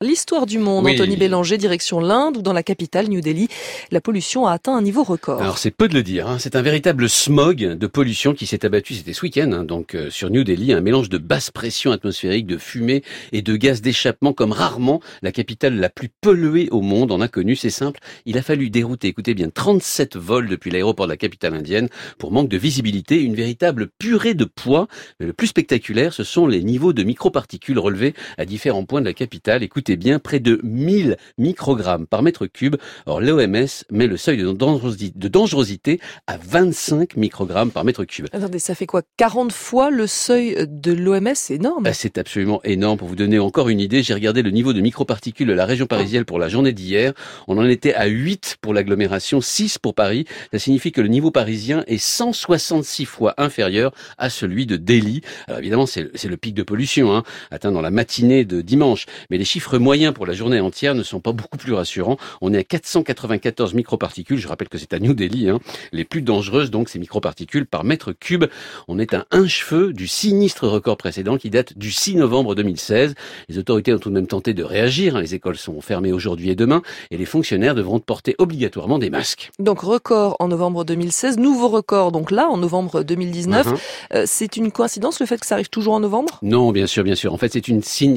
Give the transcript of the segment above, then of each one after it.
L'histoire du monde, Oui. Anthony Bélanger, direction l'Inde, où dans la capitale, New Delhi, la pollution a atteint un niveau record. Alors c'est peu de le dire, c'est un véritable smog de pollution qui s'est abattu, c'était ce week-end, sur New Delhi, un mélange de basse pression atmosphérique, de fumée et de gaz d'échappement comme rarement la capitale la plus polluée au monde en a connu. C'est simple, il a fallu dérouter, écoutez bien, 37 vols depuis l'aéroport de la capitale indienne pour manque de visibilité, une véritable purée de poids. Mais le plus spectaculaire, ce sont les niveaux de microparticules relevés à différents points de la capitale. Écoutez bien, près de 1000 microgrammes par mètre cube. Or, l'OMS met le seuil de dangerosité à 25 microgrammes par mètre cube. Attendez, ça fait quoi? 40 fois le seuil de l'OMS? C'est énorme. C'est absolument énorme. Pour vous donner encore une idée, j'ai regardé le niveau de microparticules de la région parisienne pour la journée d'hier. On en était à 8 pour l'agglomération, 6 pour Paris. Ça signifie que le niveau parisien est 166 fois inférieur à celui de Delhi. Alors évidemment, c'est le pic de pollution, atteint dans la matinée de dimanche. Mais les chiffres moyens pour la journée entière ne sont pas beaucoup plus rassurants. On est à 494 microparticules. Je rappelle que c'est à New Delhi, les plus dangereuses, donc, ces microparticules par mètre cube. On est à un cheveu du sinistre record précédent qui date du 6 novembre 2016. Les autorités ont tout de même tenté de réagir. Les écoles sont fermées aujourd'hui et demain et les fonctionnaires devront porter obligatoirement des masques. Donc record en novembre 2016, nouveau record donc là en novembre 2019. C'est une coïncidence le fait que ça arrive toujours en novembre? Non, bien sûr. En fait, c'est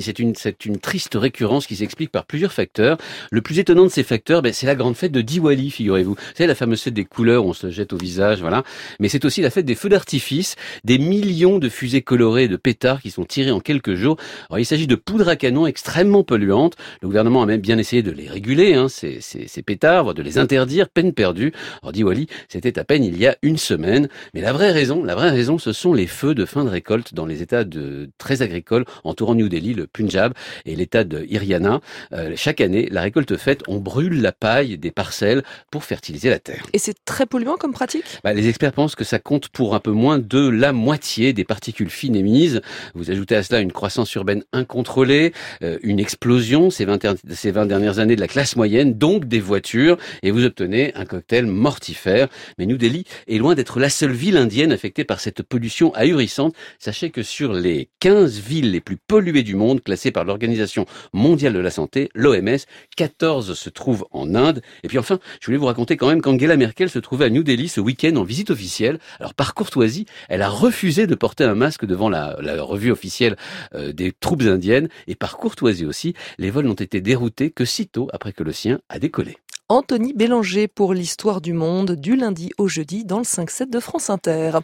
une triste récurrence qui s'explique par plusieurs facteurs. Le plus étonnant de ces facteurs, c'est la grande fête de Diwali, figurez-vous. Vous savez, la fameuse fête des couleurs où on se jette au visage, voilà. Mais c'est aussi la fête des feux d'artifice, des millions de fusées colorées, de pétards qui sont tirés en quelques jours. Alors, il s'agit de poudres à canon extrêmement polluantes. Le gouvernement a même bien essayé de les réguler, ces pétards, voire de les interdire, peine perdue. Alors, Diwali, c'était à peine il y a une semaine. Mais la vraie raison, ce sont les feux de fin de récolte dans les états très agricoles entourant New Delhi, le Punjab et l'état de Haryana. Chaque année, la récolte faite, on brûle la paille des parcelles pour fertiliser la terre. Et c'est très polluant comme pratique? Les experts pensent que ça compte pour un peu moins de la moitié des particules fines émises. Vous ajoutez à cela une croissance urbaine incontrôlée, une explosion ces 20 dernières années de la classe moyenne, donc des voitures, et vous obtenez un cocktail mortifère. Mais New Delhi est loin d'être la seule ville indienne affectée par cette pollution ahurissante. Sachez que sur les 15 villes les plus polluées du monde, classées par l'Organisation mondiale de la santé, l'OMS, 14 se trouvent en Inde. Et puis enfin, je voulais vous raconter quand même qu'Angela Merkel se trouvait à New Delhi ce week-end en visite officielle. Alors par courtoisie, elle a refusé de porter un masque devant la revue officielle des troupes indiennes. Et par courtoisie aussi, les vols n'ont été déroutés que sitôt après que le sien a décollé. Anthony Bélanger pour l'histoire du monde, du lundi au jeudi dans le 5-7 de France Inter.